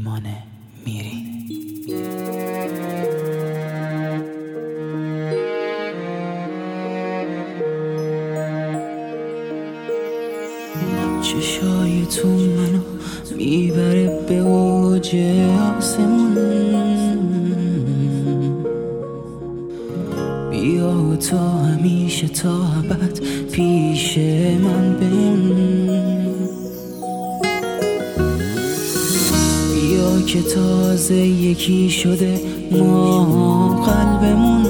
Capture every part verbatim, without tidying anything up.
میمانه میری. چشای تو منو میبره به اوج آسمون، بیا تا همیشه تا ابد پیش من بمون. بیا که تازه یکی شده ما قلبمون،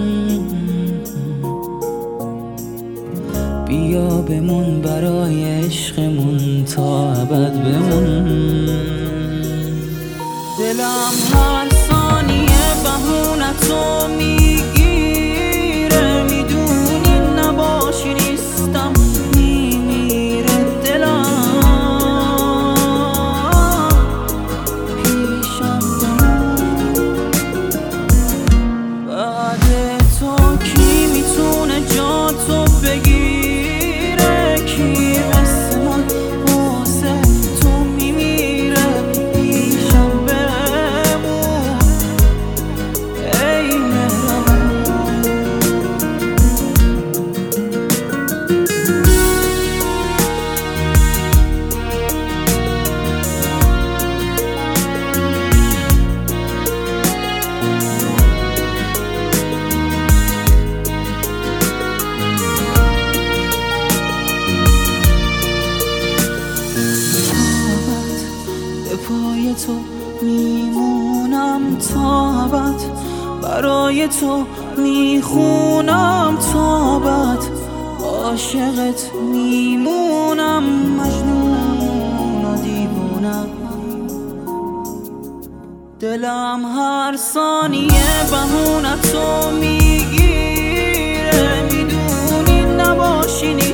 بیا بمون برای عشقمون تا ابد بمون. دلم هر ثانیه بهونتو میگیره، میدونی نباشی نیستم میمیره. دلم پیشم بمون، بعد تو کی میتونه جاتو بگیره؟ کی مثل من واسه تو میمیره؟ پیشم بمون ای مهربون. به پای تو میمونم تا ابد، برای تو میخونم تا ابد، عاشقت میمونم مجنون و دیوونم. دلم هر ثانیه بهونتو میگیره، میدونی نباشی